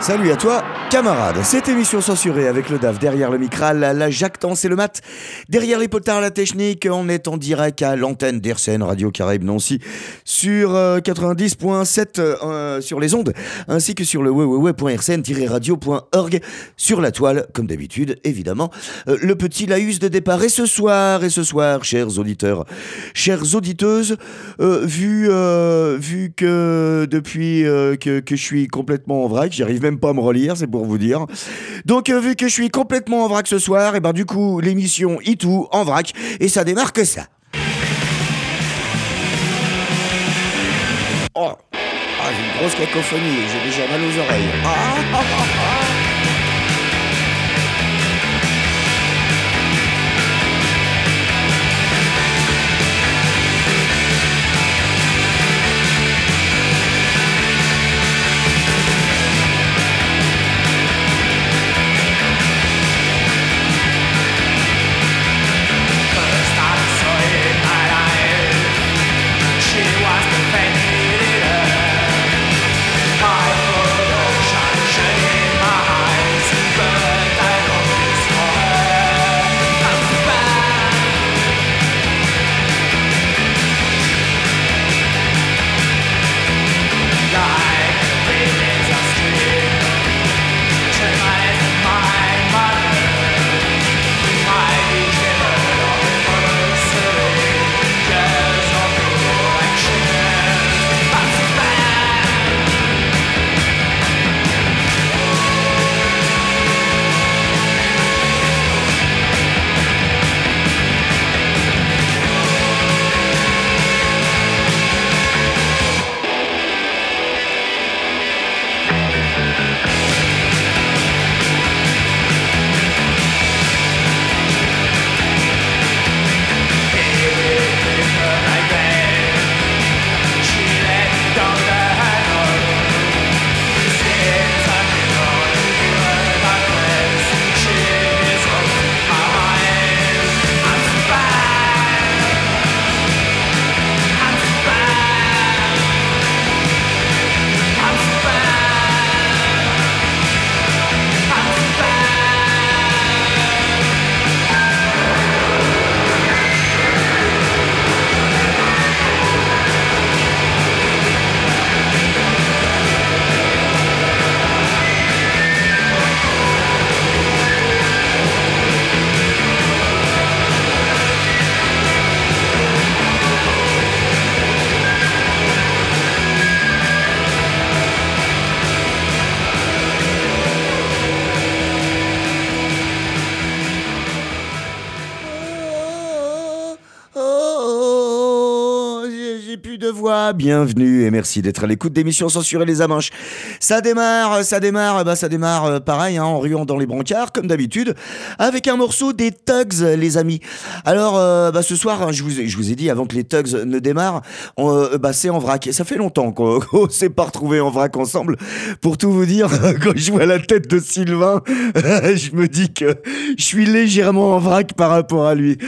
Salut à toi, camarade. Cette émission censurée avec le DAF derrière le micral, la jactance et le mat. Derrière les potards, la technique, on est en direct à l'antenne d'RCN Radio Caraïbes Nancy sur 90.7 sur les ondes, ainsi que sur le www.rcn-radio.org sur la toile, comme d'habitude, évidemment. Le petit laïus de départ. Et ce soir, chers auditeurs, chères auditeuses, vu que depuis que je suis complètement en vrac, j'arrive même pas à me relire, c'est pour vous dire. Donc vu que je suis complètement en vrac ce soir, et ben du coup l'émission Itou en vrac et ça démarre que ça. Oh, j'ai une grosse cacophonie, j'ai déjà mal aux oreilles. Bienvenue et merci d'être à l'écoute d'émissions censurées les Amanches. Ça démarre pareil, en ruant dans les brancards comme d'habitude, avec un morceau des Tugs, les amis. Alors ce soir, je vous ai dit avant que les Tugs ne démarrent, c'est en vrac. Ça fait longtemps qu'on s'est pas retrouvés en vrac ensemble. Pour tout vous dire, quand je vois la tête de Sylvain, je me dis que je suis légèrement en vrac par rapport à lui.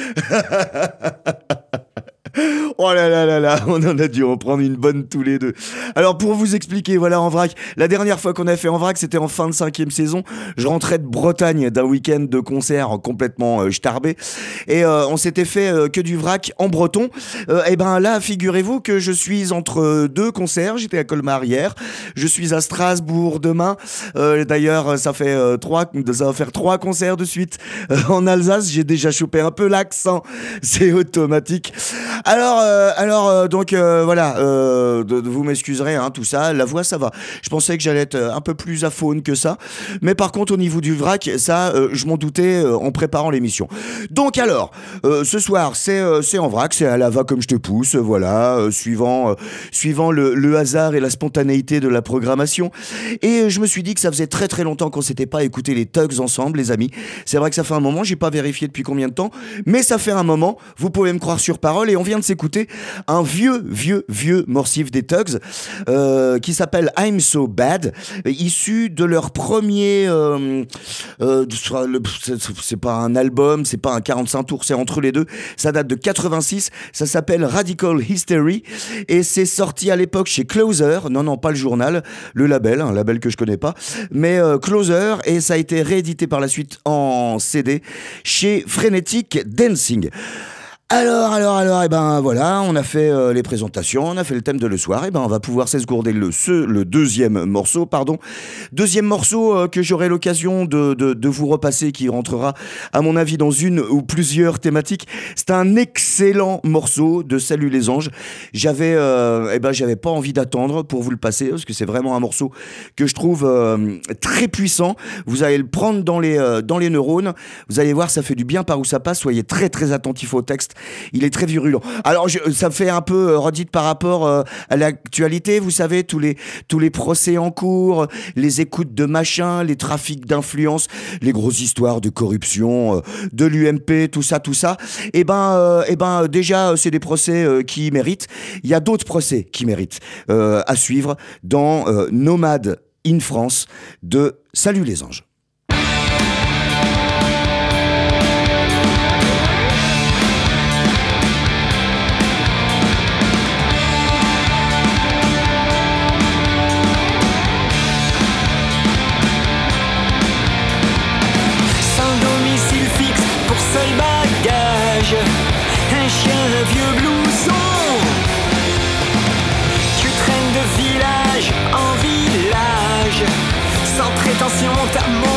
Oh là là là là, on en a dû en prendre une bonne tous les deux. Alors pour vous expliquer, voilà, en vrac, la dernière fois qu'on a fait en vrac, c'était en fin de 5e saison. Je rentrais de Bretagne d'un week-end de concert complètement starbé et on s'était fait que du vrac en breton. Et ben là, figurez-vous que je suis entre deux concerts. J'étais à Colmar hier, je suis à Strasbourg demain. D'ailleurs, ça va faire 3 concerts de suite en Alsace. J'ai déjà chopé un peu l'accent, c'est automatique. Alors, vous m'excuserez, tout ça, la voix ça va. Je pensais que j'allais être un peu plus à faune que ça, mais par contre au niveau du vrac, ça, je m'en doutais en préparant l'émission. Donc alors, ce soir, c'est en vrac, c'est à la va comme je te pousse, voilà, suivant le hasard et la spontanéité de la programmation. Et je me suis dit que ça faisait très très longtemps qu'on s'était pas écouté les Tugs ensemble, les amis. C'est vrai que ça fait un moment, j'ai pas vérifié depuis combien de temps, mais ça fait un moment. Vous pouvez me croire sur parole et on vient de s'écouter un vieux morceau des Tugs qui s'appelle I'm So Bad, issu de leur premier c'est pas un album, c'est pas un 45 tours, c'est entre les deux, ça date de 86, ça s'appelle Radical History et c'est sorti à l'époque chez Closer, non pas le journal, le label, un label que je connais pas, mais Closer, et ça a été réédité par la suite en CD chez Frenetic Dancing. Alors, et ben voilà, on a fait les présentations, on a fait le thème de le soir, et ben on va pouvoir s'esgourder le deuxième morceau, Deuxième morceau que j'aurai l'occasion de vous repasser, qui rentrera à mon avis dans une ou plusieurs thématiques. C'est un excellent morceau de Salut les Anges. J'avais pas envie d'attendre pour vous le passer, parce que c'est vraiment un morceau que je trouve très puissant. Vous allez le prendre dans les neurones, vous allez voir, ça fait du bien par où ça passe. Soyez très très attentifs au texte. Il est très virulent. Alors, ça me fait un peu redite par rapport à l'actualité. Vous savez, tous les procès en cours, les écoutes de machin, les trafics d'influence, les grosses histoires de corruption, de l'UMP, tout ça. Eh ben, déjà, c'est des procès qui méritent. Il y a d'autres procès qui méritent à suivre dans Nomade in France de Salut les Anges. Un chien, un vieux blouson. Tu traînes de village en village, sans prétention, t'as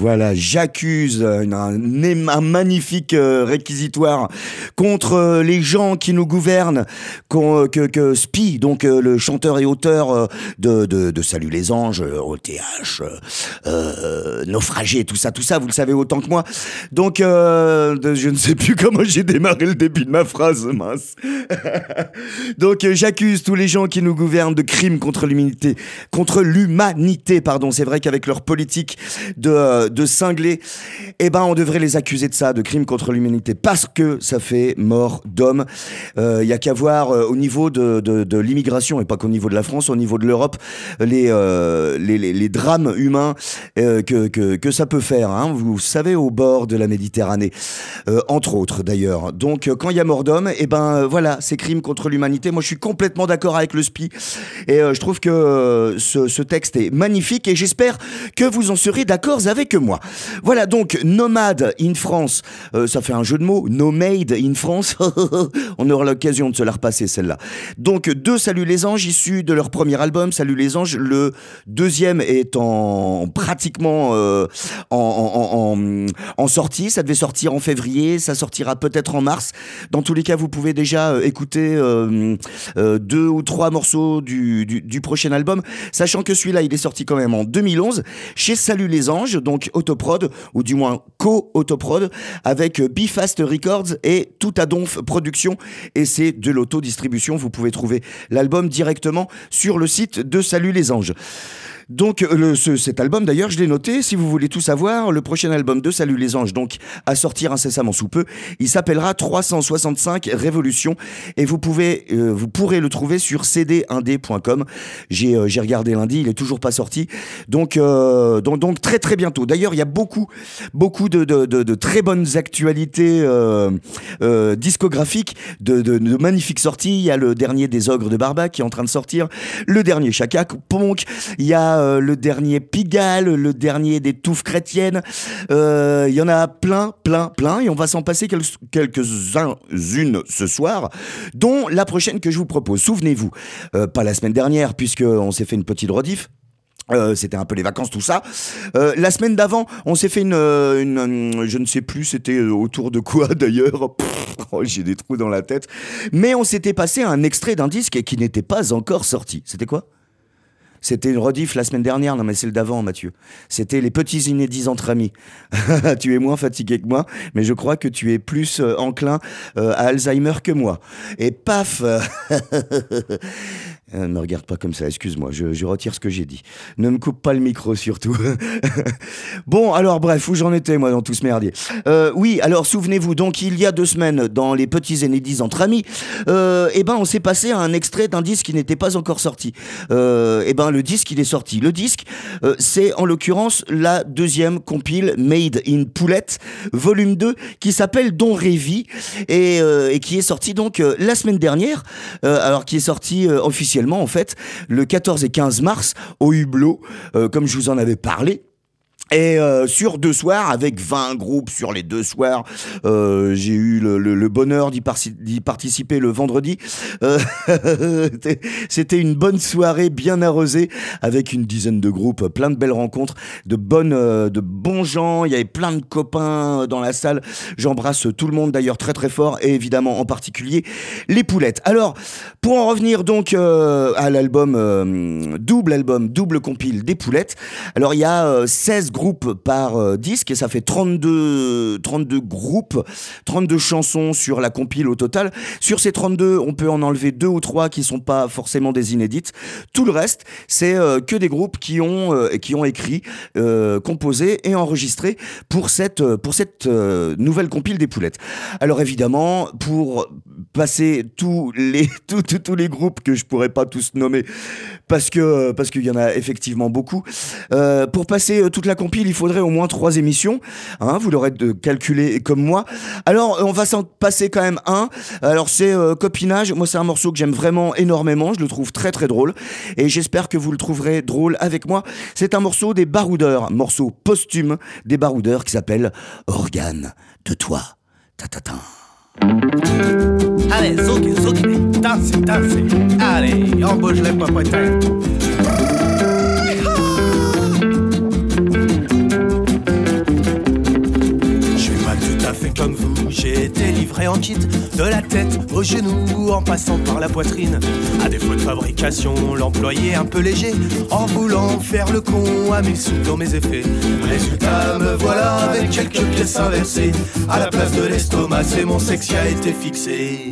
Voilà, j'accuse un magnifique réquisitoire contre les gens qui nous gouvernent, que Spi, donc le chanteur et auteur de Salut les anges, OTH, Naufragé, tout ça, vous le savez autant que moi. Donc, je ne sais plus comment j'ai démarré le début de ma phrase, mince. Donc, j'accuse tous les gens qui nous gouvernent de crimes contre l'humanité, pardon. C'est vrai qu'avec leur politique de cinglés, eh ben, on devrait les accuser de ça, de crimes contre l'humanité, parce que ça fait mort d'hommes. Il y a qu'à voir au niveau de l'immigration, et pas qu'au niveau de la France, au niveau de l'Europe, les drames humains que ça peut faire, hein, vous savez, au bord de la Méditerranée, entre autres d'ailleurs. Donc quand il y a mort d'homme, et ben voilà, c'est crime contre l'humanité. Moi je suis complètement d'accord avec le SPI, et je trouve que ce texte est magnifique, et j'espère que vous en serez d'accord avec moi. Voilà, donc Nomade in France, ça fait un jeu de mots, Nomade in France. On aura l'occasion de se la repasser celle-là. Donc deux Salut les anges, issus de leur premier album Salut les anges. Le deuxième est pratiquement en sortie. Ça devait sortir en février, ça sortira peut-être en mars. Dans tous les cas, vous pouvez déjà écouter 2 ou 3 morceaux du prochain album, sachant que celui-là il est sorti quand même en 2011 chez Salut les anges, donc autoprod, ou du moins co-autoprod, avec Bifast Records et Tout à Donf Productions, et c'est de l'autodistribution. Vous pouvez trouver l'album directement sur le site de Salut les anges. Donc cet album d'ailleurs je l'ai noté, si vous voulez tout savoir, le prochain album de Salut les anges, donc à sortir incessamment sous peu, il s'appellera 365 Révolution, et vous pourrez le trouver sur cdindé.com. J'ai regardé lundi, il est toujours pas sorti, donc très très bientôt. D'ailleurs il y a beaucoup de très bonnes actualités discographiques, de magnifiques sorties. Il y a le dernier des Ogres de Barbac qui est en train de sortir, le dernier Chaka Ponk, il y a le dernier Pigalle, le dernier des Touffes chrétiennes. Il y en a plein, et on va s'en passer quelques-unes ce soir, dont la prochaine que je vous propose. Souvenez-vous, pas la semaine dernière, puisqu'on s'est fait une petite rediff. C'était un peu les vacances, tout ça. La semaine d'avant, on s'est fait une je ne sais plus, c'était autour de quoi d'ailleurs. J'ai des trous dans la tête. Mais on s'était passé un extrait d'un disque qui n'était pas encore sorti. C'était quoi ? C'était une rediff la semaine dernière, non mais c'est le d'avant, Mathieu. C'était les petits inédits entre amis. Tu es moins fatigué que moi, mais je crois que tu es plus enclin à Alzheimer que moi. Et paf. Ne me regarde pas comme ça, excuse-moi, je retire ce que j'ai dit. Ne me coupe pas le micro surtout. Bon, alors bref, où j'en étais moi dans tout ce merdier. Oui, alors souvenez-vous, donc il y a 2 semaines, dans les petits inédits entre amis, on s'est passé à un extrait d'un disque qui n'était pas encore sorti. Le disque il est sorti. Le disque, c'est en l'occurrence la 2e compile Made in Poulette, volume 2, qui s'appelle Don Révi, et qui est sorti donc la semaine dernière, qui est sorti officiellement en fait le 14 et 15 mars au Hublot, comme je vous en avais parlé. Et sur 2 soirs, avec 20 groupes sur les 2 soirs, j'ai eu le bonheur d'y participer le vendredi. C'était une bonne soirée bien arrosée, avec une dizaine de groupes, plein de belles rencontres, de bons gens. Il y avait plein de copains dans la salle. J'embrasse tout le monde d'ailleurs très très fort, et évidemment en particulier les poulettes. Alors, pour en revenir donc à l'album, double compile des poulettes. Alors il y a 16 groupes par disque, et ça fait 32 groupes, 32 chansons sur la compile au total. Sur ces 32, on peut en enlever 2 ou 3 qui sont pas forcément des inédites. Tout le reste, c'est que des groupes qui ont écrit, composé et enregistré pour cette nouvelle compile des poulettes. Alors évidemment, pour passer tous les groupes que je pourrais pas tous nommer, parce qu'il y en a effectivement beaucoup, pour passer toute la compile, il faudrait au moins 3 émissions, hein, vous l'aurez calculé comme moi. Alors on va s'en passer quand même un. Alors c'est Copinage. Moi c'est un morceau que j'aime vraiment énormément, je le trouve très très drôle, et j'espère que vous le trouverez drôle avec moi. C'est un morceau des Baroudeurs, morceau posthume des Baroudeurs, qui s'appelle Organe de toi. Ta-ta-ta. Allez, zouki, dansez. Allez, on bouge les popotins. livré en kit, de la tête aux genoux en passant par la poitrine. À défaut de fabrication, l'employé un peu léger, en voulant faire le con à 1000 sous dans mes effets. Résultat, me voilà avec quelques pièces inversées. À la place de l'estomac, c'est mon sexe qui a été fixé.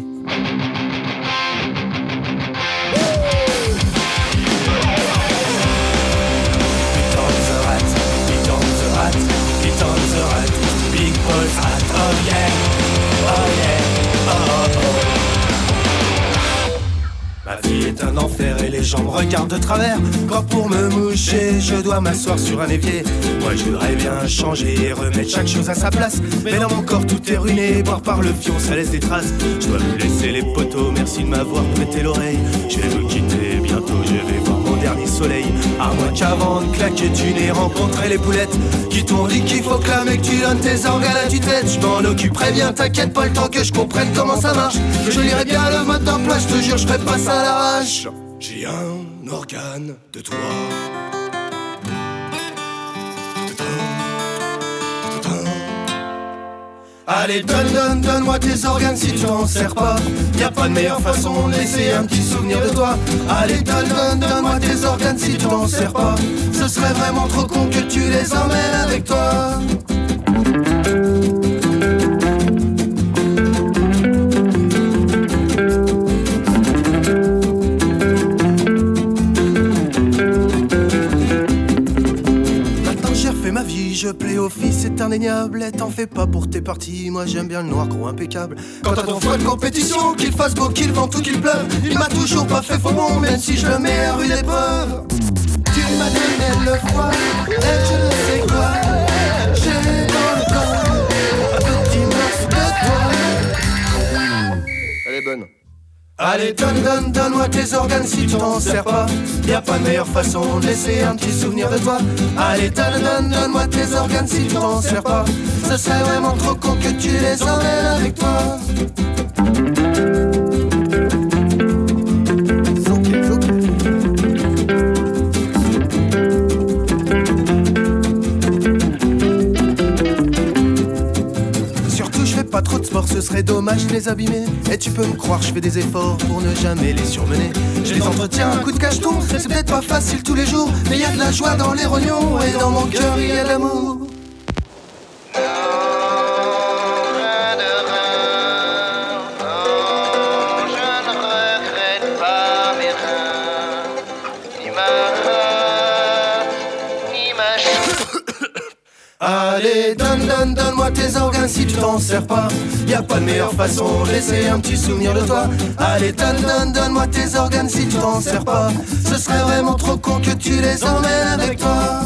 Big balls hat, oh yeah, oh yeah, oh oh. Ma vie est un enfer et les gens me regardent de travers. Quand pour me moucher, je dois m'asseoir sur un évier. Moi je voudrais bien changer et remettre chaque chose à sa place. Mais dans mon corps tout est ruiné, boire par le fion ça laisse des traces. Je dois vous laisser les poteaux, merci de m'avoir prêté l'oreille. Je vais vous quitter bientôt, je vais voir mon dernier soleil. À moins qu'avant de claquer tu n'aies rencontré les poulettes qui t'ont dit qu'il faut clamer que tu donnes tes organes à tue-tête. Je m'en occuperai bien, t'inquiète pas le temps que je comprenne comment ça marche. Je lirai bien le mode d'emploi, je te jure je ferai pas ça à l'arrache. J'ai un organe de toi. Allez donne-moi tes organes si tu t'en sers pas. Y'a pas de meilleure façon de laisser un petit souvenir de toi. Allez donne-moi tes organes si tu t'en sers pas. Ce serait vraiment trop con que tu les emmènes avec toi. Je plais au fils, c'est indéniable. T'en fais pas pour tes parties, moi j'aime bien le noir gros impeccable. Quant à ton foie de compétition, qu'il fasse beau, qu'il vente ou qu'il pleuve, il m'a toujours pas fait faux bon, même si je le mets à rude épreuve. Tu m'as donné le froid, et je ne sais quoi. J'ai dans le corps un petit morceau de toi. Elle est bonne. Allez donne-moi tes organes si tu t'en sers pas. Y'a pas de meilleure façon de laisser un petit souvenir de toi. Allez donne-moi tes organes si tu t'en sers pas. Ce serait vraiment trop con que tu les emmènes avec toi. Pas trop de sport, ce serait dommage de les abîmer. Et tu peux me croire, je fais des efforts pour ne jamais les surmener. Je les entretiens un coup de cacheton, c'est peut-être pas facile tous les jours, mais y a de la joie dans les rognons et dans mon cœur il y a de l'amour. Allez, donne-moi tes organes si tu t'en sers pas. Y'a pas de meilleure façon de laisser un petit souvenir de toi. Allez, donne-moi tes organes si tu t'en sers pas. Ce serait vraiment trop con que tu les emmènes avec toi.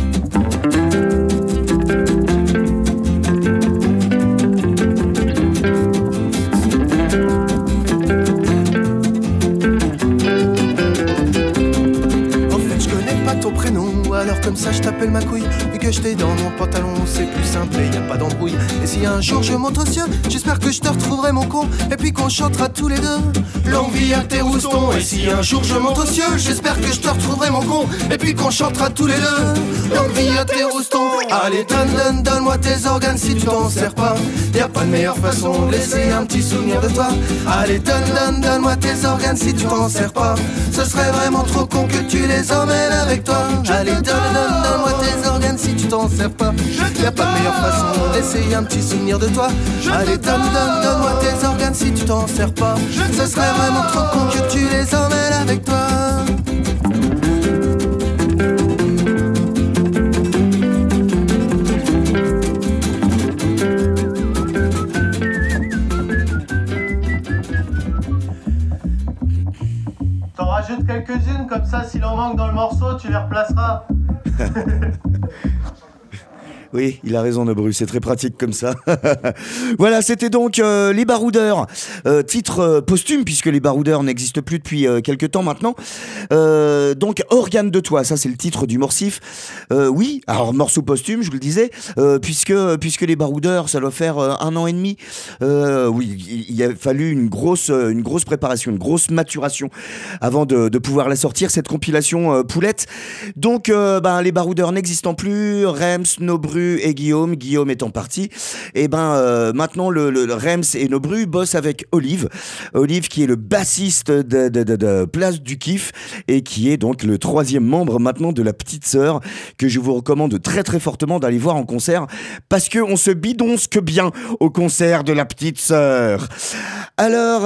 Alors comme ça je t'appelle ma couille. Vu que je t'ai dans mon pantalon c'est plus simple et y a pas d'embrouille. Et si un jour je monte aux cieux, j'espère que je te retrouverai mon con. Et puis qu'on chantera tous les deux longue vie à tes roustons. Et si un jour je monte aux cieux, j'espère que je te retrouverai mon con. Et puis qu'on chantera tous les deux longue vie à tes roustons. Allez donne-moi tes organes si tu t'en sers pas. Y'a pas de meilleure façon de laisser un petit souvenir de toi. Allez donne-moi tes organes si tu t'en sers pas. Ce serait vraiment trop con que tu les emmènes avec toi. Allez donne-moi tes organes si tu t'en sers pas. Y'a pas de meilleure façon d'essayer un petit souvenir de toi. Allez donne-moi tes organes si tu t'en sers pas. Ce serait vraiment trop con que tu les emmènes avec toi. T'en rajoutes quelques-unes, comme ça, s'il en manque dans le morceau, tu les replaceras. Oui, il a raison Nobru, c'est très pratique comme ça. Voilà, c'était donc Les Baroudeurs, titre posthume puisque Les Baroudeurs n'existent plus depuis quelques temps maintenant. Donc Organe de toi, ça c'est le titre du Morsif. Oui, alors morceau posthume, je vous le disais, puisque Les Baroudeurs, ça doit faire 1 an et demi. Oui, il a fallu une grosse préparation, une grosse maturation avant de pouvoir la sortir, cette compilation Poulette. Donc Les Baroudeurs n'existant plus, Rems, Nobru, Nobru et Guillaume étant parti, et maintenant le Rems et Nobru bossent avec Olive qui est le bassiste de Place du Kiff et qui est donc le 3e membre maintenant de la Petite Sœur, que je vous recommande très très fortement d'aller voir en concert parce que on se bidonce que bien au concert de la Petite Sœur. Alors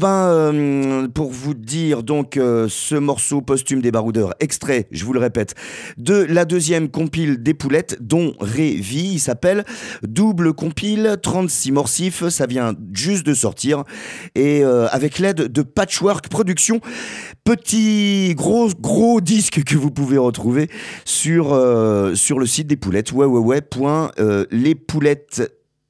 pour vous dire donc ce morceau posthume des Baroudeurs, extrait, je vous le répète, de la 2e compile des Poulettes, dont Révi, il s'appelle Double Compile, 36 morsifs, ça vient juste de sortir, et avec l'aide de Patchwork Productions, petit gros disque que vous pouvez retrouver sur le site des Poulettes, lespoulettes.fr.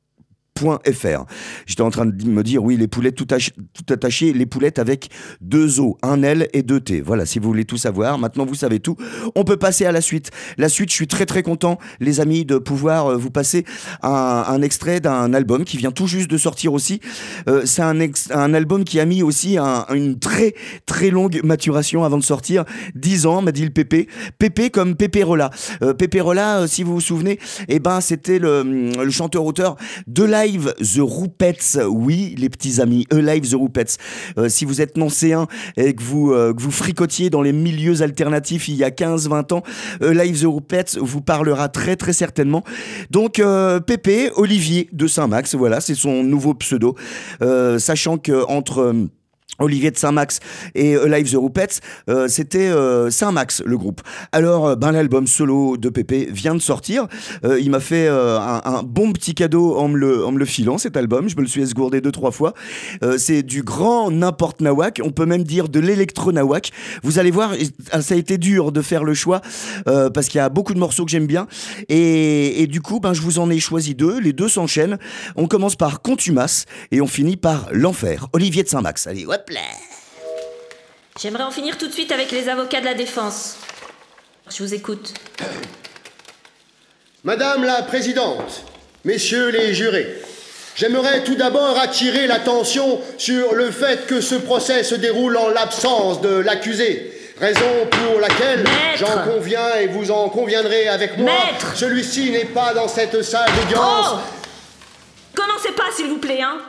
J'étais en train de me dire, oui, les poulettes tout attaché, les poulettes avec 2 O, un L et 2 T. Voilà, si vous voulez tout savoir, maintenant vous savez tout. On peut passer à la suite. La suite, je suis très très content, les amis, de pouvoir vous passer un extrait d'un album qui vient tout juste de sortir aussi. C'est un album qui a mis aussi une très très longue maturation avant de sortir. 10 ans, m'a dit le Pépé. Pépé comme Pépé Rolla. Pépé Rolla, si vous vous souvenez, c'était le chanteur-auteur de Live The Roupettes, oui les petits amis, Live The Roupettes. Si vous êtes nancéen et que vous fricotiez dans les milieux alternatifs il y a 15-20 ans, Live The Roupettes vous parlera très très certainement. Donc Pépé Olivier de Saint-Max, voilà, c'est son nouveau pseudo, sachant que entre Olivier de Saint-Max et Live The Roupettes, c'était Saint-Max le groupe. Alors l'album solo de Pépé vient de sortir, il m'a fait un bon petit cadeau en me le filant, cet album, je me le suis esgourdé 2-3 fois. C'est du grand n'importe nawak, on peut même dire de l'électro nawak. Vous allez voir, ça a été dur de faire le choix parce qu'il y a beaucoup de morceaux que j'aime bien et du coup je vous en ai choisi 2, les 2 s'enchaînent. On commence par Contumace et on finit par L'Enfer. Olivier de Saint-Max, allez, hop là. J'aimerais en finir tout de suite avec les avocats de la défense. Je vous écoute. Madame la Présidente, Messieurs les jurés, j'aimerais tout d'abord attirer l'attention sur le fait que ce procès se déroule en l'absence de l'accusé. Raison pour laquelle, Maître, j'en conviens et vous en conviendrez avec moi, Maître, celui-ci n'est pas dans cette salle d'audience. Oh, commencez pas, s'il vous plaît, hein.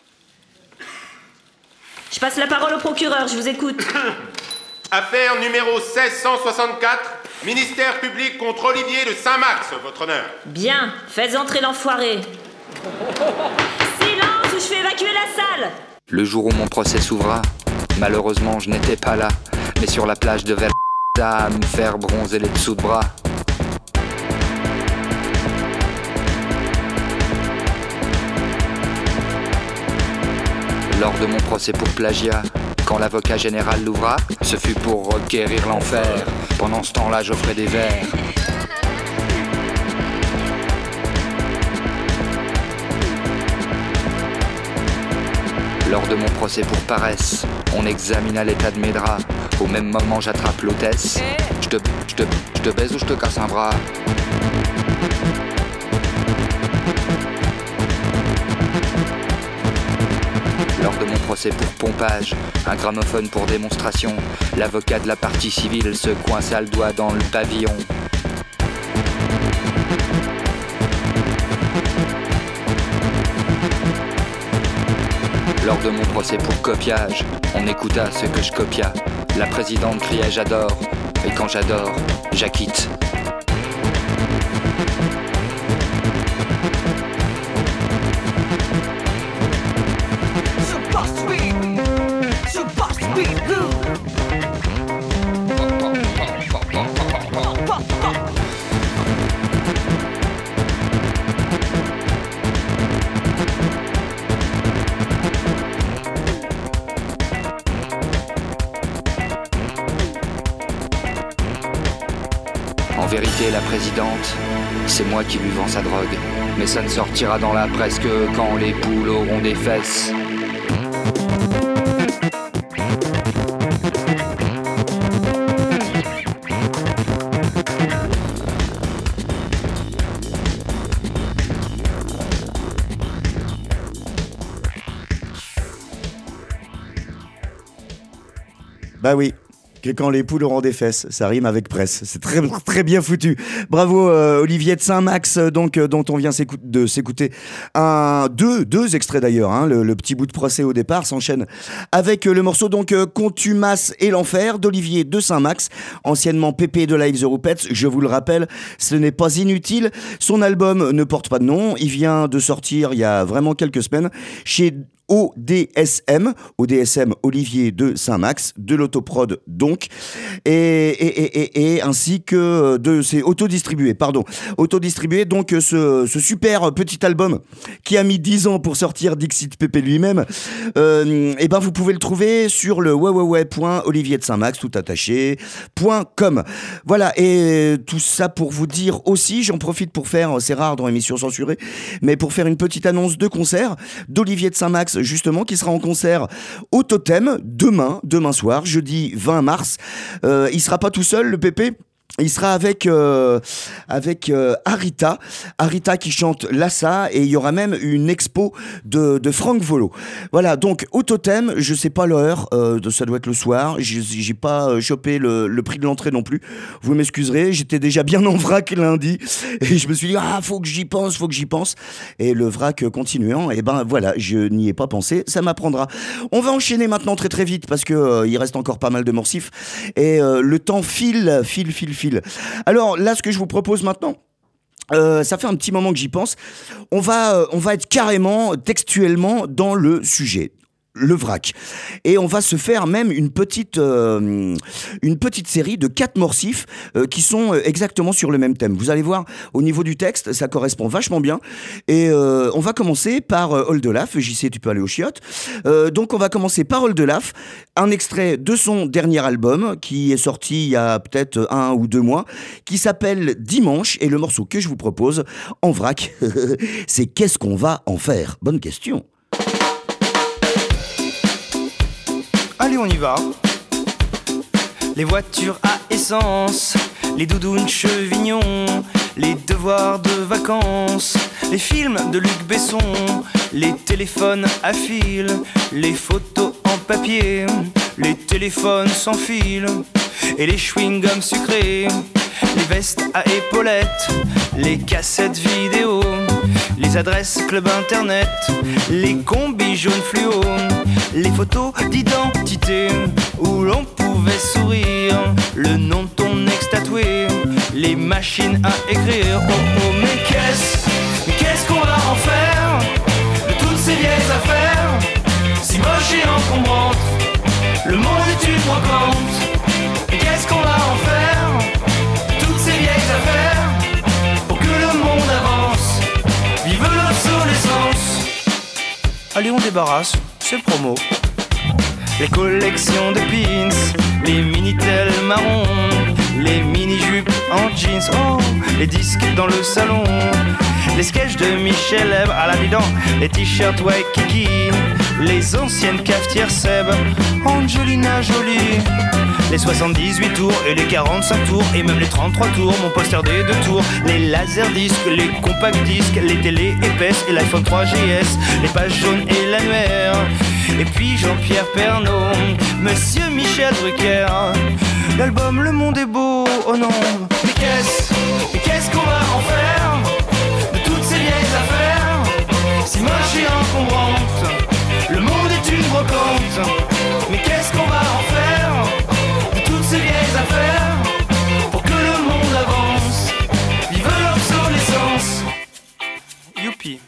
Je passe la parole au procureur, je vous écoute. Affaire numéro 1664, ministère public contre Olivier de Saint-Max, votre honneur. Bien, faites entrer l'enfoiré. Silence ou je fais évacuer la salle. Le jour où mon procès s'ouvra, malheureusement je n'étais pas là, mais sur la plage de Verda à me faire bronzer les dessous de bras. Lors de mon procès pour plagiat, quand l'avocat général l'ouvra, ce fut pour requérir l'enfer. Pendant ce temps-là, j'offrais des verres. Lors de mon procès pour paresse, on examina l'état de mes draps. Au même moment, j'attrape l'hôtesse. Je te baise ou je te casse un bras. Lors de mon procès pour pompage, un gramophone pour démonstration, l'avocat de la partie civile se coinça le doigt dans le pavillon. Lors de mon procès pour copiage, on écouta ce que je copia. La présidente criait j'adore, et quand j'adore, j'acquitte. En vérité, la présidente, c'est moi qui lui vends sa drogue. Mais ça ne sortira dans la presse que quand les poules auront des fesses. Bah oui, Que quand les poules auront des fesses, ça rime avec presse. C'est très, très bien foutu. Bravo Olivier de Saint-Max, donc, dont on vient de s'écouter deux extraits d'ailleurs. Hein, le petit bout de procès au départ s'enchaîne avec le morceau donc Contumace et l'enfer d'Olivier de Saint-Max, anciennement Pépé de Live the Rupettes. Je vous le rappelle, ce n'est pas inutile. Son album ne porte pas de nom. Il vient de sortir il y a vraiment quelques semaines chez ODSM Olivier de Saint-Max, de l'autoprod donc, et ainsi que c'est autodistribué donc ce super petit album qui a mis 10 ans pour sortir, Dixit Pépé lui-même, et ben vous pouvez le trouver sur le www.olivierdesaintmax tout attaché.com. Voilà, et tout ça pour vous dire aussi, j'en profite pour faire, c'est rare dans l'émission censurée, mais pour faire une petite annonce de concert d'Olivier de Saint-Max, justement, qui sera en concert au Totem demain soir, jeudi 20 mars. Il sera pas tout seul, le Pépé. Il sera avec Arita qui chante Lassa, et il y aura même une expo de Franck Volo. Voilà, donc au Totem, je sais pas l'heure, ça doit être le soir, j'ai pas chopé le prix de l'entrée non plus, vous m'excuserez, j'étais déjà bien en vrac lundi, et je me suis dit, faut que j'y pense, et le vrac continuant, et ben voilà, je n'y ai pas pensé, ça m'apprendra. On va enchaîner maintenant très très vite, parce que il reste encore pas mal de morsifs, et le temps file. Alors là, ce que je vous propose maintenant, ça fait un petit moment que j'y pense, on va être carrément textuellement dans le sujet. Le vrac. Et on va se faire même une petite série de 4 morsifs qui sont exactement sur le même thème. Vous allez voir, au niveau du texte, ça correspond vachement bien. Et on va commencer par Oldelaf. JC, tu peux aller aux chiottes. Donc on va commencer par Oldelaf, un extrait de son dernier album qui est sorti il y a peut-être 1 ou 2 mois, qui s'appelle Dimanche. Et le morceau que je vous propose en vrac, c'est Qu'est-ce qu'on va en faire ? Bonne question. Allez, on y va. Les voitures à essence, les doudounes chevignons, les devoirs de vacances, les films de Luc Besson, les téléphones à fil, les photos en papier, les téléphones sans fil et les chewing-gums sucrés, les vestes à épaulettes, les cassettes vidéo, les adresses club internet, les combis jaunes fluo, les photos d'identité où l'on pouvait sourire, le nom de ton ex tatoué, les machines à écrire. Oh oh, mais qu'est-ce qu'on va en faire de toutes ces vieilles affaires si moches et encombrantes? Le monde est une brocante. Et qu'est-ce qu'on va en faire de toutes ces vieilles affaires pour que le monde avance? Vive l'obsolescence. Allez, on débarrasse, c'est promo. Les collections de pins, les minitel marrons, les mini-jupes en jeans, oh, les disques dans le salon, les sketchs de Michel Leb à la bidon, les t-shirts Waikiki, les anciennes cafetières Seb, Angelina Jolie, les 78 tours et les 45 tours et même les 33 tours, mon poster des 2 tours, les laserdiscs, les compact disques, les télés épaisses et l'iPhone 3GS, les pages jaunes et l'annuaire, et puis Jean-Pierre Pernaut, Monsieur Michel Drucker, l'album Le Monde est beau, oh non. Mais qu'est-ce qu'on va en faire de toutes ces vieilles affaires si moches et encombrantes? Le monde est une brocante. Mais qu'est-ce qu'on va en faire de toutes ces vieilles affaires pour que le monde avance? Vive l'obsolescence. Youpi.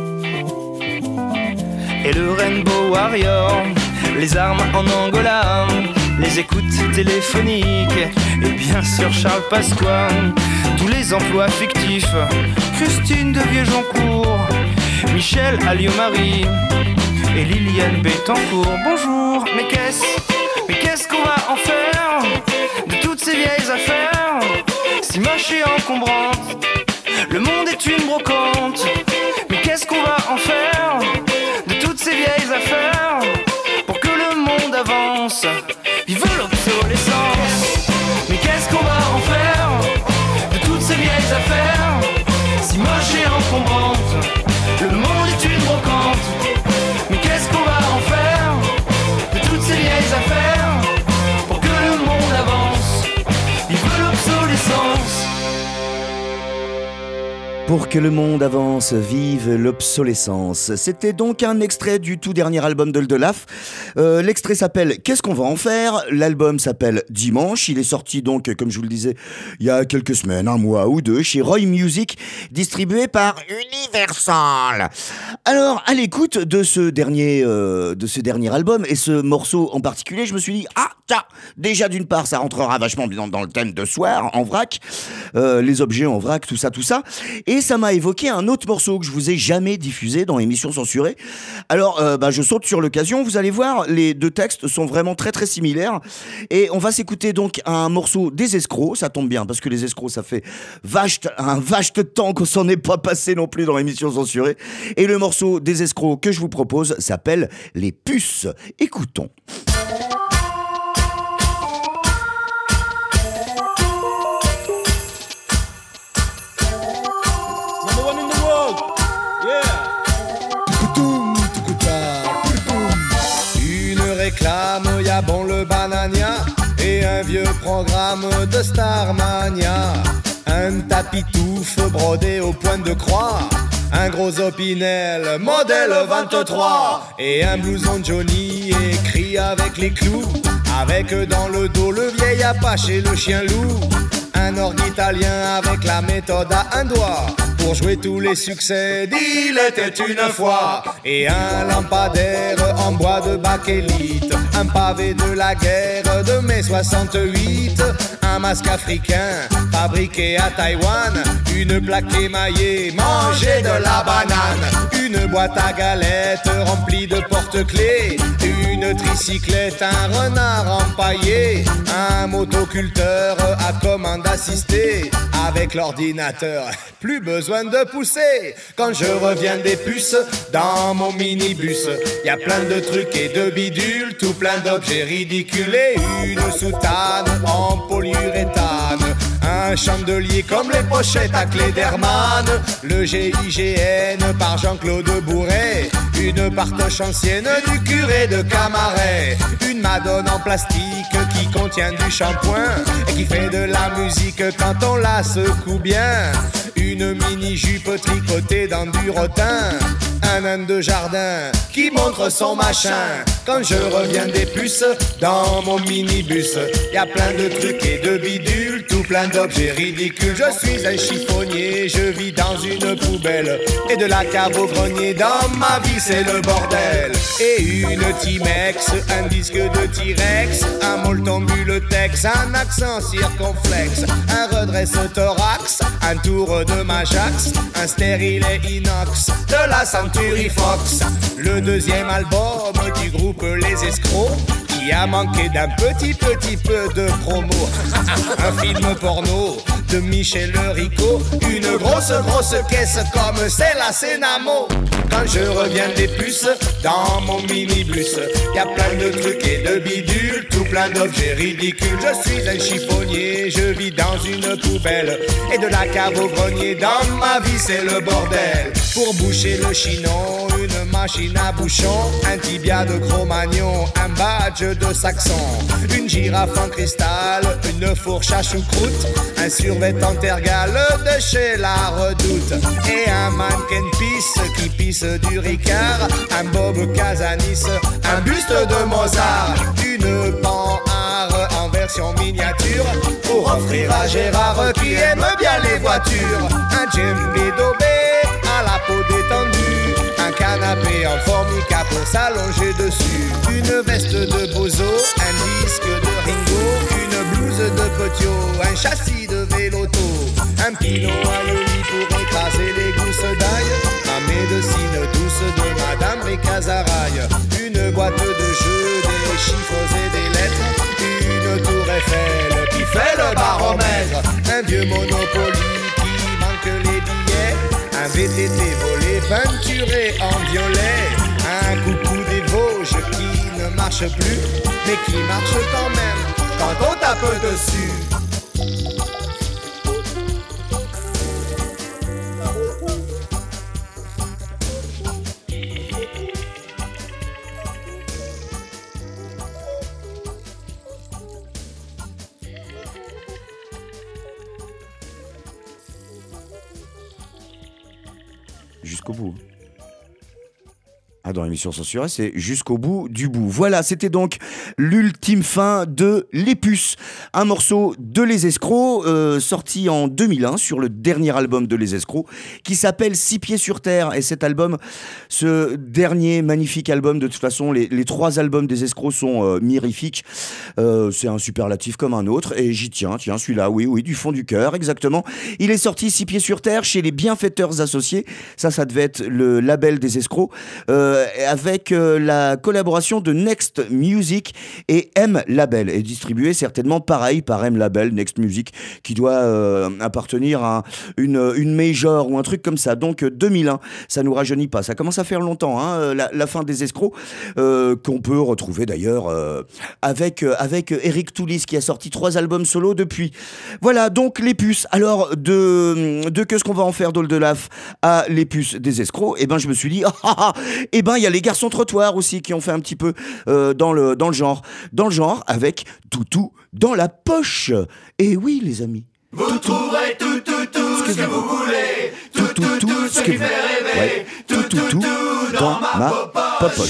Et le Rainbow Warrior, les armes en Angola, les écoutes téléphoniques et bien sûr Charles Pasqua, tous les emplois fictifs, Christine de Vieux-Joncourt, Michel Alliot-Marie et Liliane Bettencourt. Bonjour, mais qu'est-ce qu'on va en faire de toutes ces vieilles affaires si moches et encombrantes? Le monde est une brocante. Mais qu'est-ce qu'on va en faire de toutes ces vieilles affaires pour que le monde avance? Vive l'obsolescence. Mais qu'est-ce qu'on va en faire de toutes ces vieilles affaires si moches et encombrantes? Le monde est une brocante. Mais qu'est-ce qu'on va en faire de toutes ces vieilles affaires pour que le monde Pour que le monde avance, vive l'obsolescence. C'était donc un extrait du tout dernier album de Delaf. L'extrait s'appelle Qu'est-ce qu'on va en faire ? L'album s'appelle Dimanche. Il est sorti donc, comme je vous le disais, il y a quelques semaines, un mois ou deux, chez Roy Music, distribué par Universal. Alors, à l'écoute de ce dernier album et ce morceau en particulier, je me suis dit, ah, tiens, déjà d'une part, ça rentrera vachement bien dans le thème de soir, en vrac, les objets en vrac, tout ça. Et ça m'a évoqué un autre morceau que je vous ai jamais diffusé dans l'émission censurée. Alors, je saute sur l'occasion. Vous allez voir, les deux textes sont vraiment très très similaires. Et on va s'écouter donc un morceau des Escrocs. Ça tombe bien parce que les Escrocs, ça fait un vache temps qu'on s'en est pas passé non plus dans l'émission censurée. Et le morceau des Escrocs que je vous propose s'appelle Les Puces. Écoutons. Y'a bon le banania et un vieux programme de Starmania. Un tapis touffe brodé au point de croix, un gros Opinel modèle 23 et un blouson Johnny écrit avec les clous, avec dans le dos le vieil Apache et le chien loup. Un orgue italien avec la méthode à un doigt pour jouer tous les succès d'Il était une fois. Et un lampadaire en bois de bakélite, un pavé de la guerre de mai 68, un masque africain fabriqué à Taïwan, une plaque émaillée, manger de la banane, une boîte à galettes remplie de porte-clés, une tricyclette, un renard empaillé, un motoculteur à commande assistée avec l'ordinateur. Plus besoin de pousser quand je reviens des puces dans mon minibus. Y a plein de trucs et de bidules, tout plein d'objets ridicules et une soutane en polyuréthane, un chandelier comme les pochettes à Cléderman, le GIGN par Jean-Claude Bourret, une partoche ancienne du curé de Camaret, une Madone en plastique qui contient du shampoing et qui fait de la musique quand on la secoue bien, une mini-jupe tricotée dans du rotin, un âne de jardin qui montre son machin. Quand je reviens des puces dans mon minibus, y a plein de trucs et de bidules, tout plein d'objets ridicules. Je suis un chiffonnier, je vis dans une poubelle, et de la cave au grenier, dans ma vie c'est le bordel. Et une Timex, un disque de T-Rex, un molleton Buletex, un accent circonflexe, un redresse-thorax, un tour de Majax, un stérilet inox, de la Century Fox. Le deuxième album du groupe Les Escrocs, qui a manqué d'un petit peu de promo. Un film porno de Michel Rico, une grosse caisse comme c'est la Cénamo. Quand je reviens des puces dans mon minibus, y a plein de trucs et de bidules, tout plein d'objets ridicules. Je suis un chiffonnier, je vis dans une poubelle, et de la cave au grenier, dans ma vie c'est le bordel. Pour boucher le chinon, une machine à bouchon, un tibia de Cro-Magnon, un badge de Saxon, une girafe en cristal, une fourche à choucroute, un survêt en tergale de chez la Redoute, et un mannequin pisse qui pisse du Ricard, un Bob Casanis, un buste de Mozart, une panhard en version miniature pour offrir à Gérard qui aime bien les voitures, un djembé Dobé à la peau détendue, un canapé en formica pour s'allonger dessus, une veste de Bozo, un disque de Ringo, une blouse de Potio, un châssis de Véloto, un pilon à l'oli pour écraser les gousses d'ail, ma médecine douce de Madame Ricazaraille, une boîte de jeux, des chiffres et des lettres, une tour Eiffel qui fait le baromètre, un vieux Monopoly qui manque les billets, un VTT volé peinturé en violet, un coucou des Vosges qui ne marche plus, mais qui marche quand même quand on tape dessus. jusqu'au bout. Ah, dans l'émission censurée, c'est jusqu'au bout du bout. Voilà, c'était donc l'ultime fin de Les Puces, un morceau de Les Escrocs, sorti en 2001 sur le dernier album de Les Escrocs, qui s'appelle 6 pieds sur terre. Et cet album, ce dernier magnifique album, de toute façon, les 3 albums des Escrocs sont mirifiques. C'est un superlatif comme un autre, et j'y tiens, celui-là, oui, du fond du cœur, exactement. Il est sorti 6 pieds sur terre chez les Bienfaiteurs Associés. Ça devait être le label des Escrocs. Avec la collaboration de Next Music et M Label, et distribué certainement pareil par M Label, Next Music, qui doit appartenir à une major ou un truc comme ça. Donc 2001, ça nous rajeunit pas, ça commence à faire longtemps, hein, la fin des Escrocs, qu'on peut retrouver d'ailleurs avec Eric Toulis, qui a sorti 3 albums solo depuis. Voilà donc Les Puces. Alors de que ce qu'on va en faire d'Oldelaf à Les Puces des Escrocs, et ben je me suis dit et ben il y a les Garçons Trottoirs aussi qui ont fait un petit peu dans le genre avec Toutou dans la poche. Et oui les amis, vous trouverez tout ce que vous voulez, tout ce qui fait rêver, ouais, tout dans ma poche.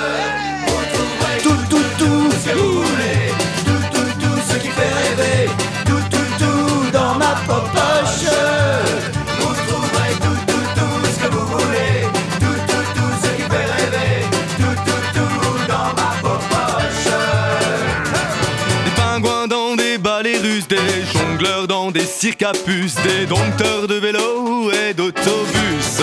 Tout ce que vous voulez, tout ce qui fait rêver, tout dans ma poche. Vous trouverez tout ce que vous voulez, tout ce qui fait rêver, tout dans ma poche. Des pingouins dans des ballets russes, des jongleurs dans des cirques à puces, des dompteurs de vélo et d'autobus,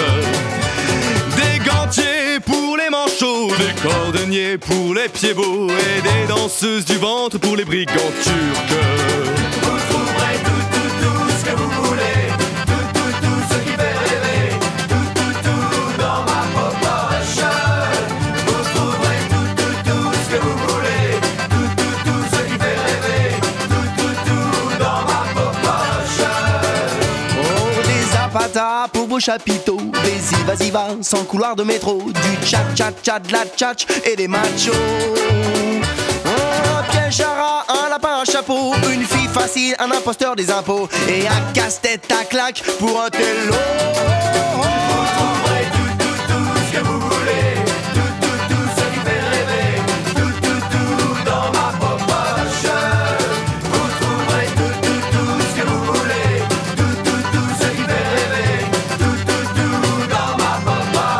des gantiers pour les manchots, des cordonniers pour les pieds beaux et des danseuses du ventre pour les brigands turcs. Vous trouverez tout ce que vous voulez, tout ce qui fait rêver, tout dans ma poche. Vous trouverez tout ce que vous voulez, tout ce qui fait rêver, tout dans ma poche. Oh, des zapatas pour vos chapiteaux, des iva sans couloir de métro, du tchat de la tchatch et des machos. Un piège à rat, un lapin à chapeau, une fille facile, un imposteur des impôts et un casse-tête à claque pour un télo. Vous trouverez tout ce que vous voulez, tout ce qui fait rêver, tout dans ma poche. Vous trouverez tout ce que vous voulez, tout ce qui fait rêver, tout dans ma poche.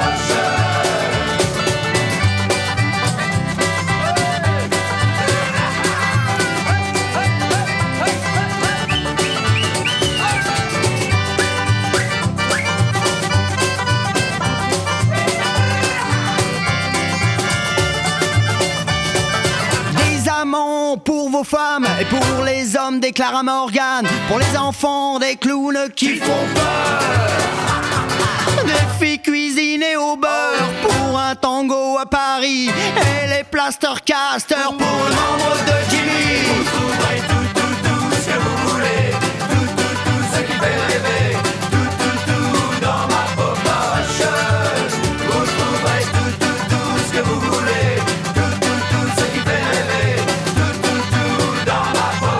Pour vos femmes et pour les hommes des Clara Morgan, pour les enfants des clowns qui font peur, des filles cuisinées au beurre pour un tango à Paris et les plastercasters pour le membre de Jimmy. Vous trouverez tout ce que vous voulez, tout ce qui fait rêver, tout dans ma poche. Vous trouverez tout ce que vous voulez, tout ce qui fait rêver, tout dans ma poche.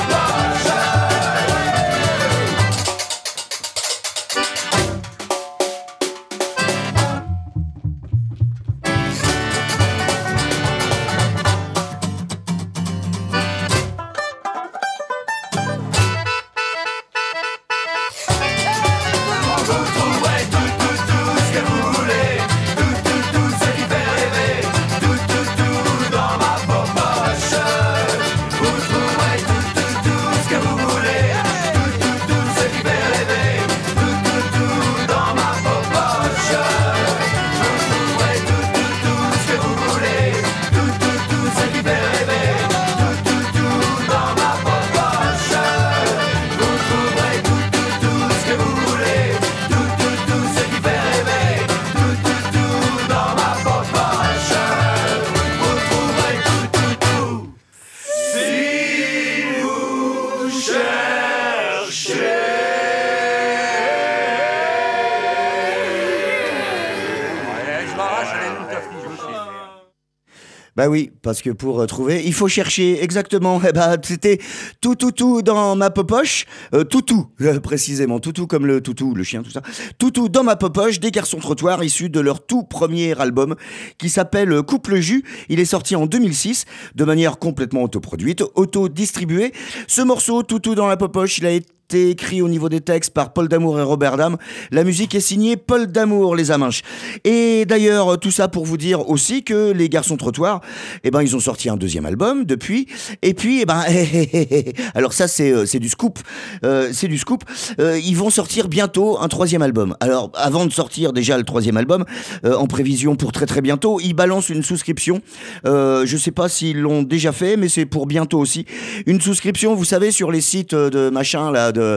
Bah oui, parce que pour trouver, il faut chercher exactement. Eh bah, c'était tout dans ma popoche. Toutou, précisément. Toutou comme le toutou, le chien, tout ça. Toutou dans ma popoche, des garçons trottoirs issus de leur tout premier album qui s'appelle Couple Jus. Il est sorti en 2006 de manière complètement autoproduite, auto-distribuée. Ce morceau, Toutou dans la popoche, il a été écrit au niveau des textes par Paul Damour et Robert Dame. La musique est signée Paul Damour, les Aminches. Et d'ailleurs, tout ça pour vous dire aussi que les garçons trottoirs, eh ben, ils ont sorti un deuxième album depuis. Et puis, eh ben, alors ça, c'est du scoop. C'est du scoop. Ils vont sortir bientôt un troisième album. Alors, avant de sortir déjà le troisième album, en prévision pour très très bientôt, ils balancent une souscription. Je sais pas s'ils l'ont déjà fait, mais c'est pour bientôt aussi. Une souscription, vous savez, sur les sites de machin, là, de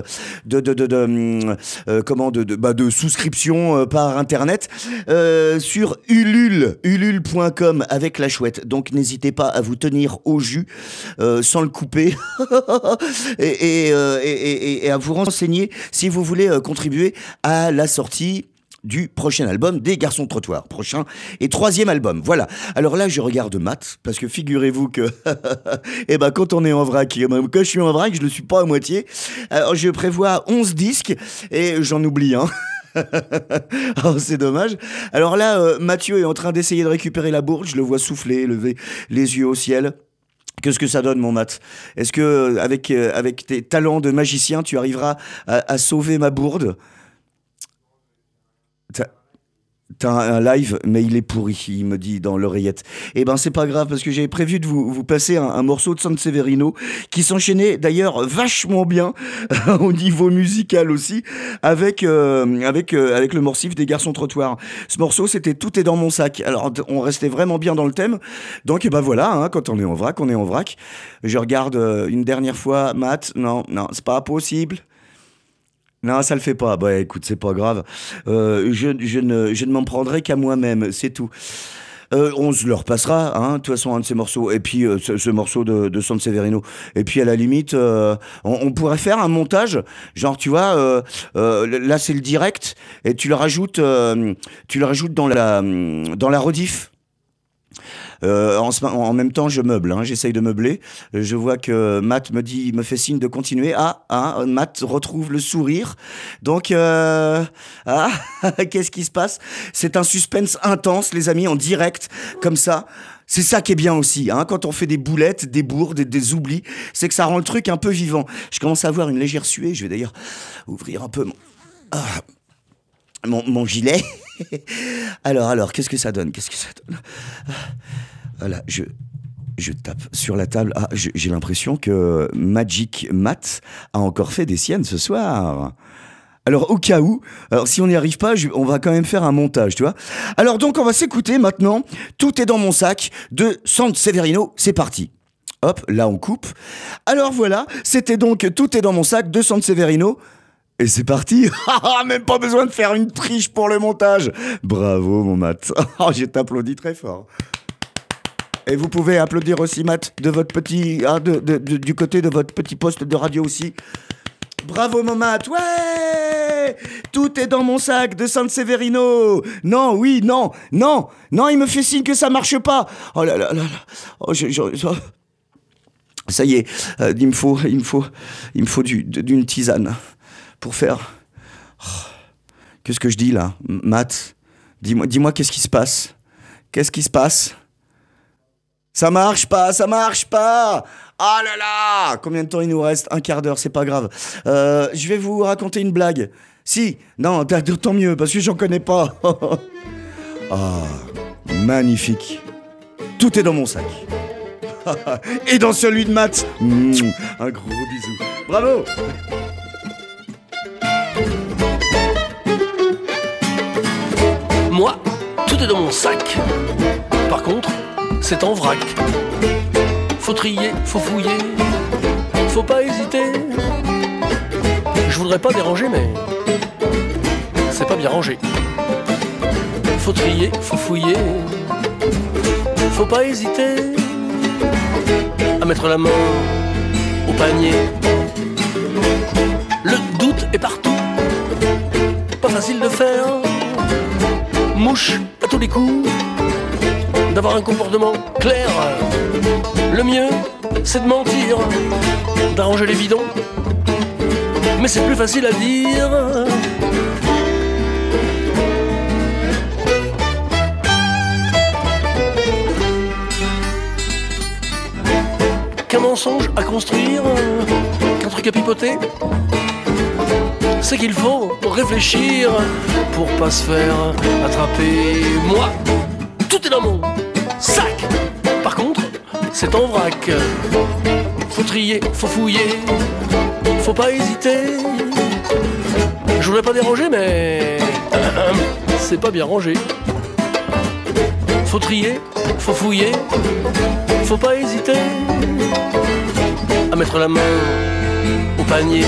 souscription par internet sur ulule.com avec la chouette. Donc n'hésitez pas à vous tenir au jus sans le couper et à vous renseigner si vous voulez contribuer à la sortie du prochain album des Garçons Trottoirs. Prochain et troisième album. Voilà. Alors là, je regarde Matt, parce que figurez-vous que eh ben, quand on est en vrac, quand je suis en vrac, je ne suis pas à moitié. Alors, je prévois 11 disques et j'en oublie un. Oh, c'est dommage. Alors là, Mathieu est en train d'essayer de récupérer la bourde. Je le vois souffler, lever les yeux au ciel. Qu'est-ce que ça donne, mon Matt ? Est-ce que avec tes talents de magicien, tu arriveras à sauver ma bourde ? T'as un live, mais il est pourri, il me dit dans l'oreillette. Eh ben, c'est pas grave, parce que j'avais prévu de vous passer un morceau de Sanseverino qui s'enchaînait d'ailleurs vachement bien au niveau musical aussi avec le morsif des Garçons Trottoirs. Ce morceau, c'était Tout est dans mon sac. Alors, on restait vraiment bien dans le thème. Donc, eh ben voilà, hein, quand on est en vrac, on est en vrac. Je regarde une dernière fois, Matt. Non, c'est pas possible. Non, ça le fait pas. Bah écoute, c'est pas grave. Je ne m'en prendrai qu'à moi-même, c'est tout. On se le repassera, hein, de toute façon, un de ces morceaux. Et puis, ce morceau de Sanseverino. Et puis, à la limite, on pourrait faire un montage. Genre, tu vois, là, c'est le direct. Et tu le rajoutes dans la rediff. En même temps, je meuble, hein, j'essaye de meubler. Je vois que Matt me fait signe de continuer. Matt retrouve le sourire. Donc, qu'est-ce qui se passe ? C'est un suspense intense, les amis, en direct, comme ça. C'est ça qui est bien aussi, hein, quand on fait des boulettes, des bourdes, des oublis, c'est que ça rend le truc un peu vivant. Je commence à avoir une légère suée. Je vais d'ailleurs ouvrir un peu mon gilet. Alors, qu'est-ce que ça donne ? Voilà, je tape sur la table. J'ai l'impression que Magic Matt a encore fait des siennes ce soir. Alors, au cas où, si on n'y arrive pas, on va quand même faire un montage, tu vois. Alors donc, on va s'écouter maintenant. Tout est dans mon sac de Sanseverino. C'est parti. Hop, là on coupe. Alors voilà, c'était donc Tout est dans mon sac de Sanseverino. Et c'est parti. Même pas besoin de faire une triche pour le montage. Bravo, mon Matt. Je t'applaudis très fort. Et vous pouvez applaudir aussi, Matt, de votre petit, du côté de votre petit poste de radio aussi. Bravo, mon Matt. Ouais. Tout est dans mon sac de Sanseverino. Non, il me fait signe que ça marche pas. Oh là là là là. Oh, ça y est, il me faut d'une tisane. Pour faire... Qu'est-ce que je dis là, Matt ? Dis-moi qu'est-ce qui se passe ? Qu'est-ce qui se passe ? Ça marche pas ! Ah là là ! Combien de temps il nous reste ? Un quart d'heure, c'est pas grave. Je vais vous raconter une blague. Si, non, tant mieux, parce que j'en connais pas. Magnifique. Tout est dans mon sac. Et dans celui de Matt. Un gros bisou. Bravo ! Moi, tout est dans mon sac. Par contre, c'est en vrac. Faut trier, faut fouiller, faut pas hésiter. Je voudrais pas déranger, mais c'est pas bien rangé. Faut trier, faut fouiller, faut pas hésiter à mettre la main au panier. Le doute est partout, pas facile de faire. Mouche à tous les coups, d'avoir un comportement clair. Le mieux, c'est de mentir, d'arranger les bidons. Mais c'est plus facile à dire. Qu'un mensonge à construire, qu'un truc à pipoter, c'est qu'il faut réfléchir pour pas se faire attraper. Moi, tout est dans mon sac. Par contre, c'est en vrac. Faut trier, faut fouiller, faut pas hésiter. Je voudrais pas déranger, mais c'est pas bien rangé. Faut trier, faut fouiller, faut pas hésiter à mettre la main au panier.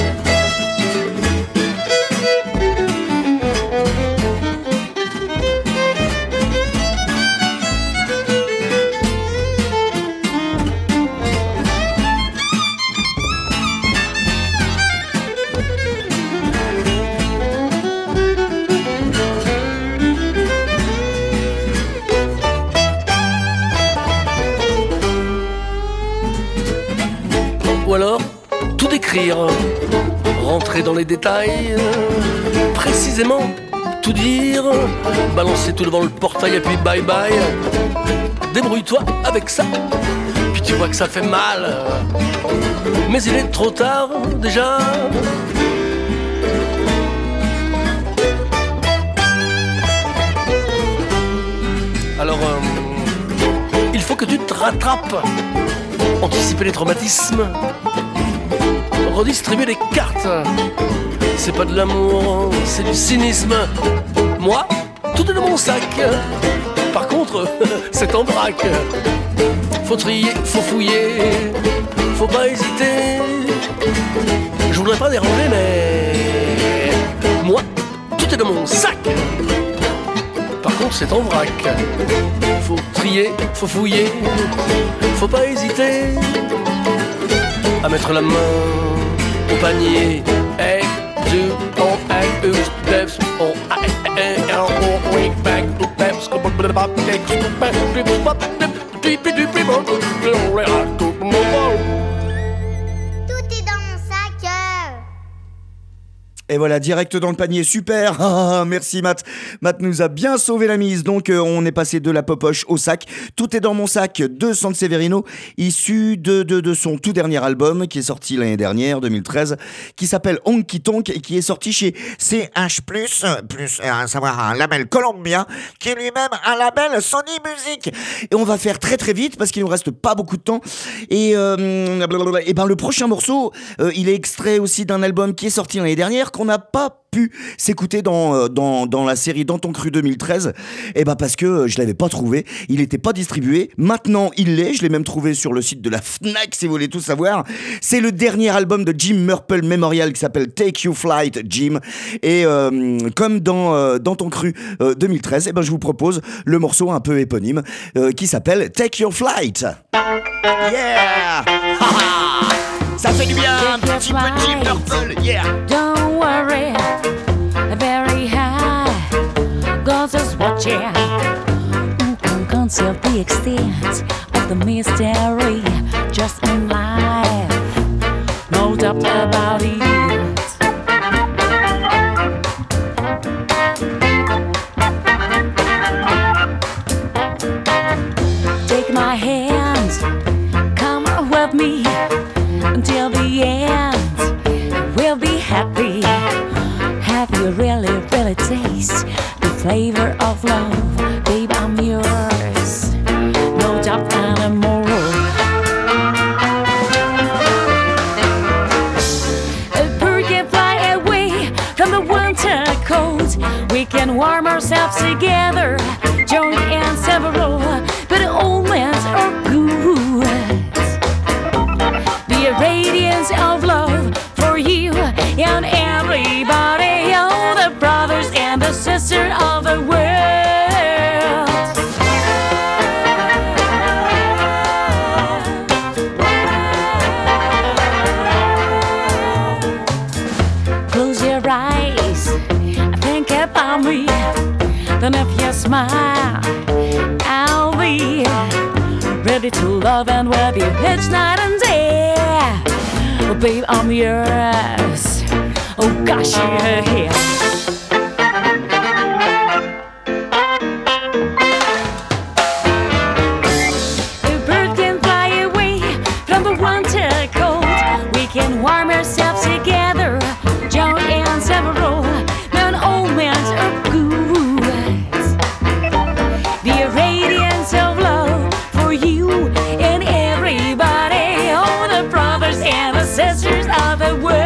Ou alors, tout écrire, rentrer dans les détails, précisément tout dire, balancer tout devant le portail et puis bye bye. Débrouille-toi avec ça, puis tu vois que ça fait mal. Mais il est trop tard déjà. Alors, il faut que tu te rattrapes. Anticiper les traumatismes, redistribuer les cartes. C'est pas de l'amour, c'est du cynisme. Moi, tout est dans mon sac. Par contre, c'est en vrac. Faut trier, faut fouiller, faut pas hésiter. Je voudrais pas déranger, mais moi, tout est dans mon sac. Par contre, c'est en vrac. Faut trier, faut fouiller, faut pas hésiter à mettre la main au panier. Hey, du, on, hey, steps, on, Et voilà, direct dans le panier, super. Ah, merci Matt. Matt nous a bien sauvé la mise. Donc on est passé de la popoche au sac. Tout est dans mon sac de Sanseverino, issu de son tout dernier album qui est sorti l'année dernière, 2013, qui s'appelle Honky Tonk et qui est sorti chez CH+, à savoir un label colombien, qui est lui-même un label Sony Music. Et on va faire très très vite parce qu'il nous reste pas beaucoup de temps. Et ben le prochain morceau, il est extrait aussi d'un album qui est sorti l'année dernière, qu'on n'a pas pu s'écouter dans la série Dans ton cru 2013, et ben parce que je l'avais pas trouvé, il était pas distribué. Maintenant il l'est, je l'ai même trouvé sur le site de la Fnac si vous voulez tout savoir. C'est le dernier album de Jim Murple Memorial qui s'appelle Take You Flight Jim, et comme dans ton cru 2013, et ben je vous propose le morceau un peu éponyme qui s'appelle Take Your Flight. Yeah. Ça fait du bien, un petit peu de Jim Murple, yeah. Don't worry, very high, God's just watching. Who can conceal the extent of the mystery just in life? No doubt about it. Take my hand, come with me until the end, we'll be happy. Have you really, really taste the flavor of love? Babe, I'm yours, no doubt anymore. A bird can fly away from the winter cold. We can warm ourselves together, join and several, but all lands are good. The radiance of love for you and everybody, all the brothers and the sisters of the world. Close your eyes, think about me, then if you smile, I'll be ready to love and with you each night and day. Oh, babe, I'm yours. Oh, gosh, yeah. A bird can fly away from the winter cold. We can warm ourselves together, Joan and several. Now an old man's are good. The radiance of love for you and everybody. All the brothers and the sisters of the world.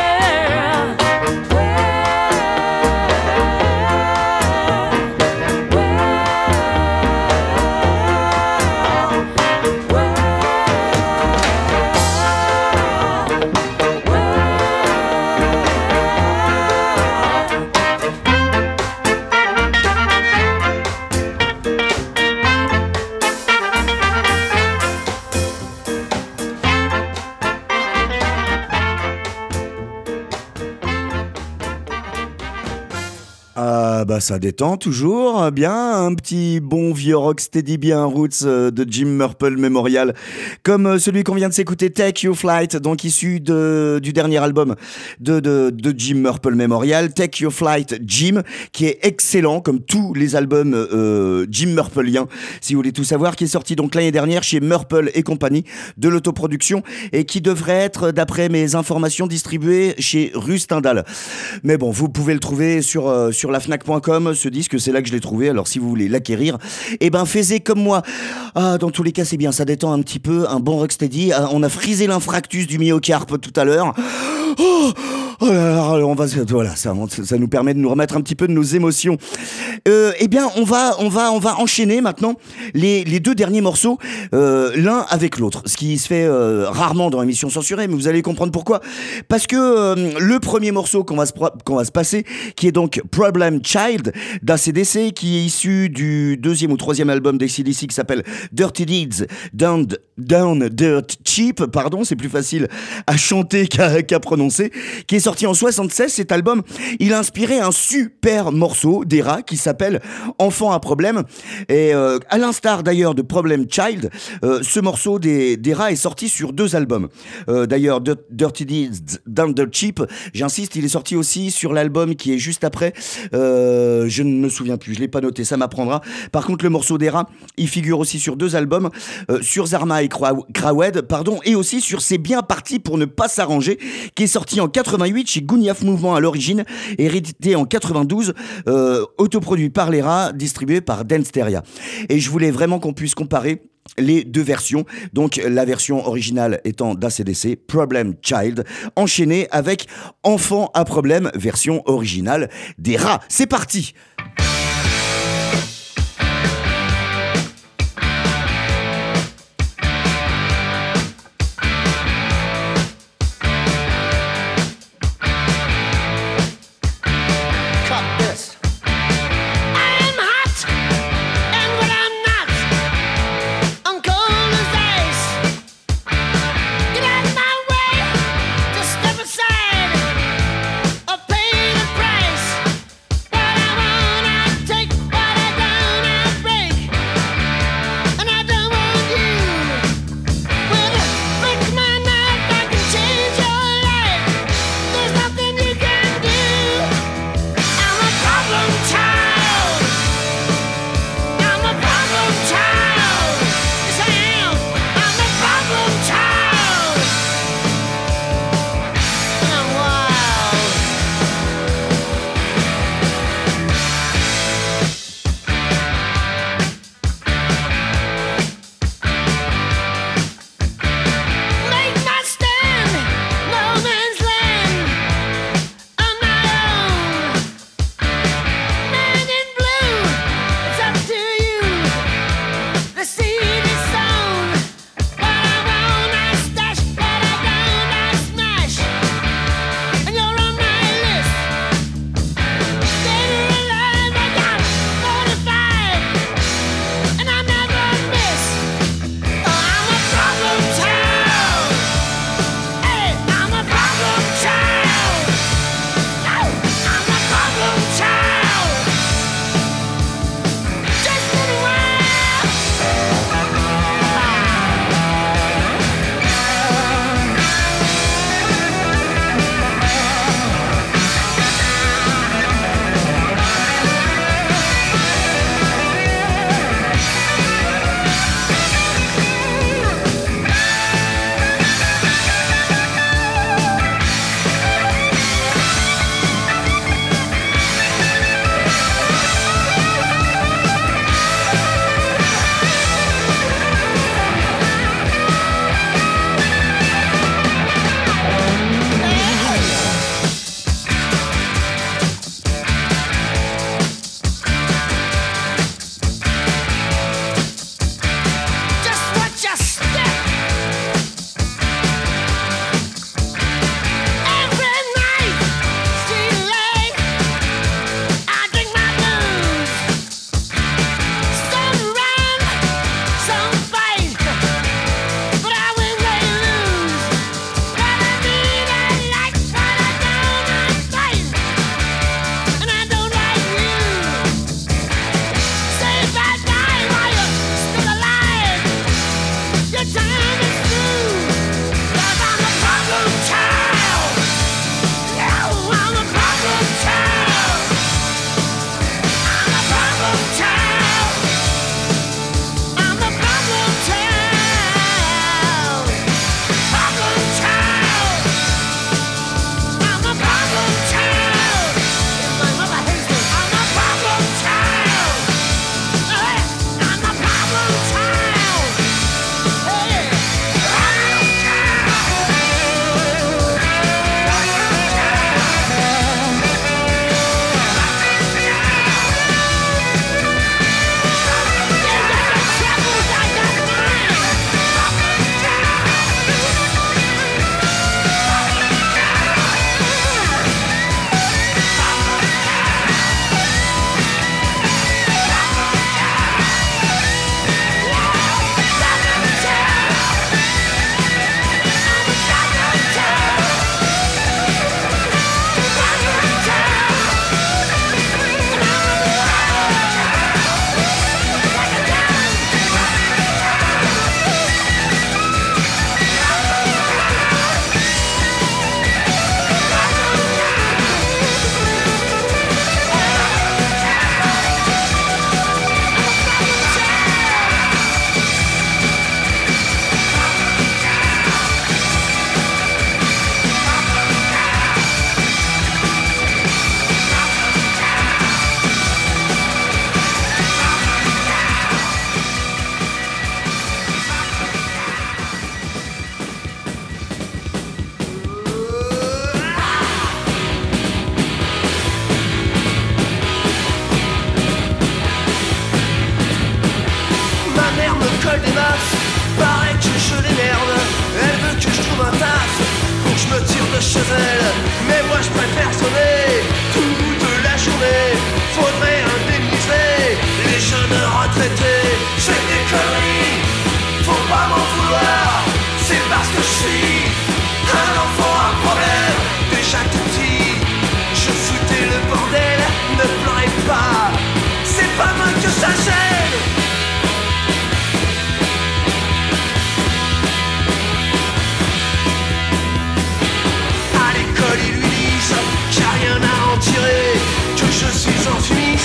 Ah bah ça détend toujours, bien, un petit bon vieux rocksteady bien roots de Jim Murple Memorial, comme celui qu'on vient de s'écouter, Take Your Flight, donc issu du dernier album de Jim Murple Memorial, Take Your Flight Jim, qui est excellent comme tous les albums Jim Murpleiens, si vous voulez tout savoir, qui est sorti donc l'année dernière chez Murple et compagnie, de l'autoproduction, et qui devrait être, d'après mes informations, distribué chez Rustindal. Mais bon, vous pouvez le trouver sur la Fnac.com, ce disque, c'est là que je l'ai trouvé. Alors si vous voulez l'acquérir, eh ben faites comme moi. Ah, dans tous les cas, c'est bien, ça détend un petit peu, un bon rocksteady. Ah, on a frisé l'infractus du myocarpe tout à l'heure. Oh là là, on va, voilà, ça nous permet de nous remettre un petit peu de nos émotions. Eh bien, on va enchaîner maintenant les deux derniers morceaux, l'un avec l'autre, ce qui se fait rarement dans l'émission censurée, mais vous allez comprendre pourquoi. Parce que le premier morceau qu'on va se passer, qui est donc Problem Child d'ACDC, qui est issu du deuxième ou troisième album d'ACDC qui s'appelle Dirty Deeds Down Dirt Cheap, pardon, c'est plus facile à chanter qu'à prononcer, qui est sorti en 76. Cet album, il a inspiré un super morceau d'Era qui s'appelle Enfant à problème, et à l'instar d'ailleurs de Problem Child, ce morceau d'Era est sorti sur deux albums. D'ailleurs, Dirty Deeds Down Dirt Cheap, j'insiste, il est sorti aussi sur l'album qui est juste après, je ne me souviens plus, je l'ai pas noté, ça m'apprendra. Par contre, le morceau d'Era, il figure aussi sur deux albums, sur Zarma et Crawed, pardon, et aussi sur C'est bien parti pour ne pas s'arranger, qui est sorti en 88 chez Gouniaf Mouvement à l'origine, et réédité en 92, autoproduit par l'Era, distribué par Densteria. Et je voulais vraiment qu'on puisse comparer les deux versions, donc la version originale étant d'ACDC, Problem Child, enchaîné avec Enfant à problème, version originale d'Era. C'est parti! Aside, or pay the price. What I want, I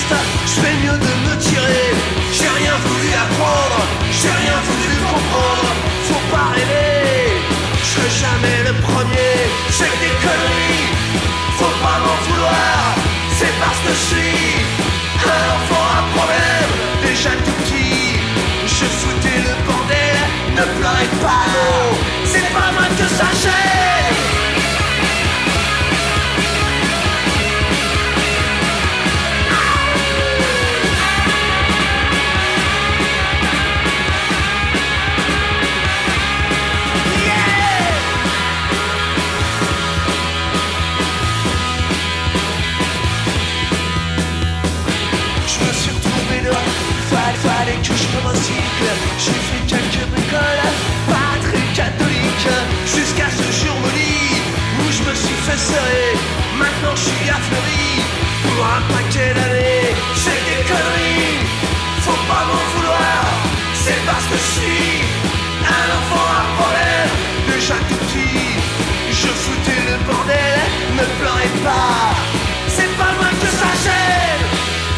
triste, je fais mieux de me tirer. J'ai rien voulu apprendre, j'ai rien voulu comprendre. Faut pas rêver, je serai jamais le premier. C'est des conneries, faut pas m'en vouloir. C'est parce que je suis un enfant à problème. Déjà tout petit, je foutais le bordel. Ne pleurez pas, c'est pas mal que ça gêne. Fallait que je me recycle. J'ai fait quelques bricoles, pas très catholique, jusqu'à ce jour maudit où je me suis fait serrer. Maintenant je suis affleuri pour un paquet d'années. C'est des conneries, faut pas m'en vouloir. C'est parce que je suis un enfant à problème. Déjà tout petit, je foutais le bordel. Ne pleurez pas, c'est pas loin que ça gêne.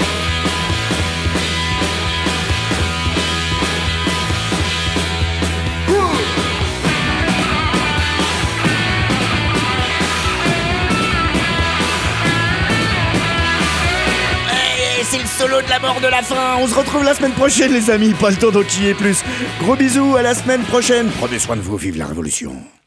C'est le solo de la mort de la fin. On se retrouve la semaine prochaine les amis, pas le temps d'en quiller plus. Gros bisous, à la semaine prochaine. Prenez soin de vous, vive la révolution.